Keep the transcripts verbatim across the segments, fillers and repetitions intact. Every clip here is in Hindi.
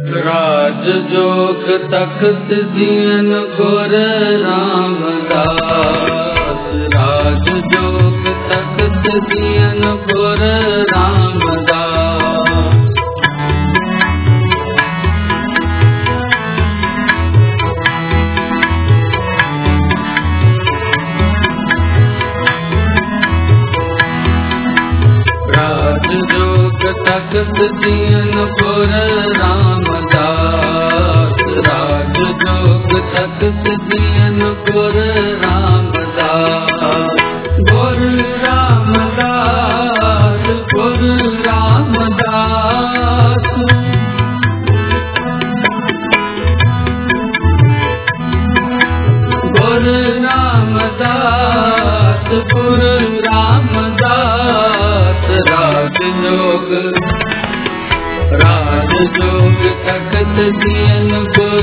राज जोग तख्त दियन गुर रामदास, राज जोग तख्त दियन गुर रामदास। राज जोग तख्त दियन गुर रामदास, राज जोग तख्त दियन गुर रामदास। गुर रामदास गुर रामदास, गुर रामदास गुर रामदास। राज जोग राज जोग तख्त दियन गुर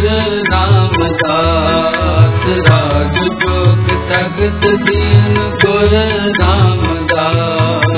रामदास, राज जोग तख्त दियन गुर रामदास।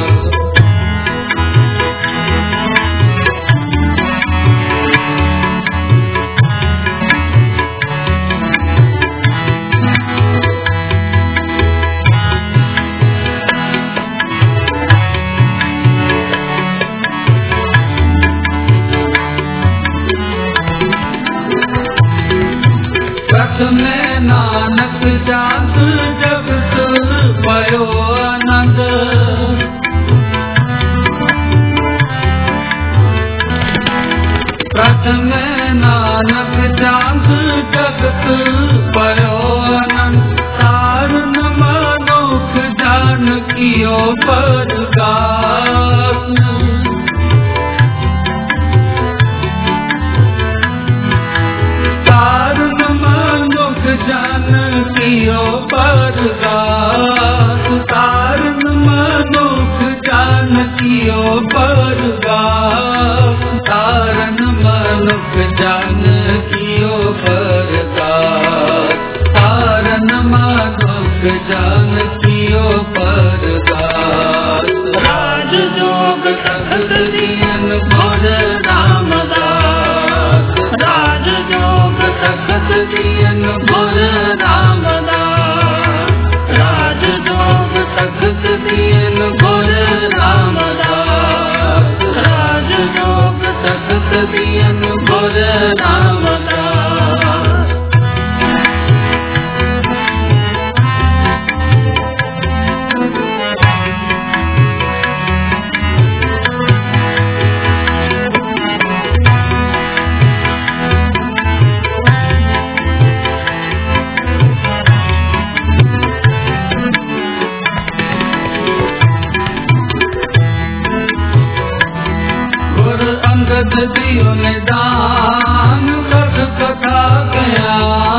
में नानक जात जगत पयो आनंद, प्रथम नानक जात जगत पयो आनंद। तारण मनुख जान कियो परगास, जान कियो परगास। तारण मनुख जान कियो परगास, तारण मनुख जान कियो परगास, तारण मनुख जान कियो परगास। राज जोग तख्त दियन गुर रामदास, राज जोग तख्त दियन गुर रामदास, राज जोग तख्त दियन गुर रामदास, राज जोग तख्त दियन गुर रामदास। अंगद दियो निदान कथ कथा गया,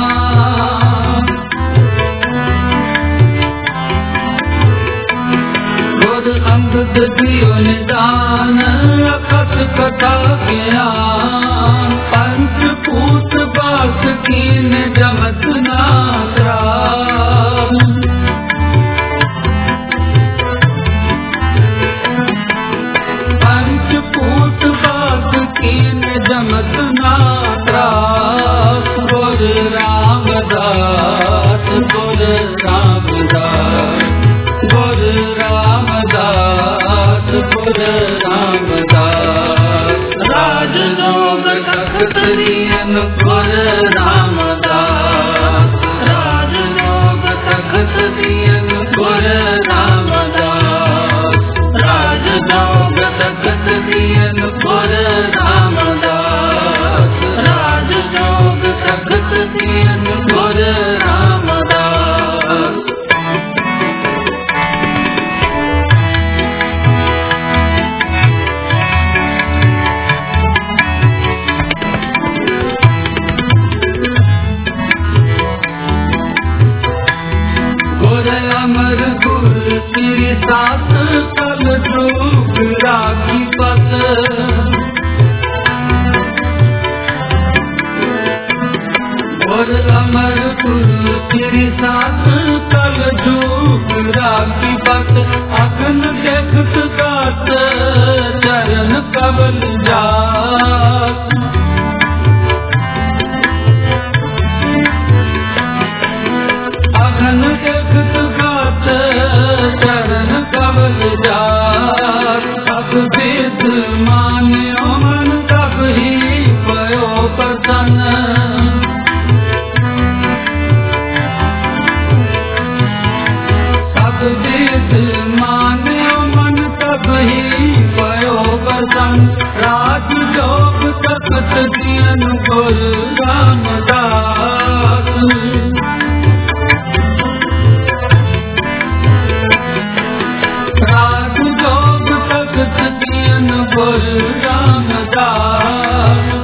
गुर अंगद दियो निदान कथ कथा गया। पंचभूत बास कीन जमत नात्रा, जमत नात्रास। गुर रामदास गुर रामदास, गुर रामदास गुर रामदास। राज जोग तख्त दियन गुर रामदास, राज जोग तख्त दियन गुर रामदास, राज जोग तख्त दियन गुर रामदास, राज जोग तख्त दियन गुर रामदास। गुर अमर गुर श्री सात कल जोग राखी पत, मान्यो मन तब ही पयो प्रसन्न। सब विध मान्यो मन तब ही पयो प्रसन्न। राज जोग तपत दियन गुर रामदास। राज जोग तपत दियन गुर रामदास।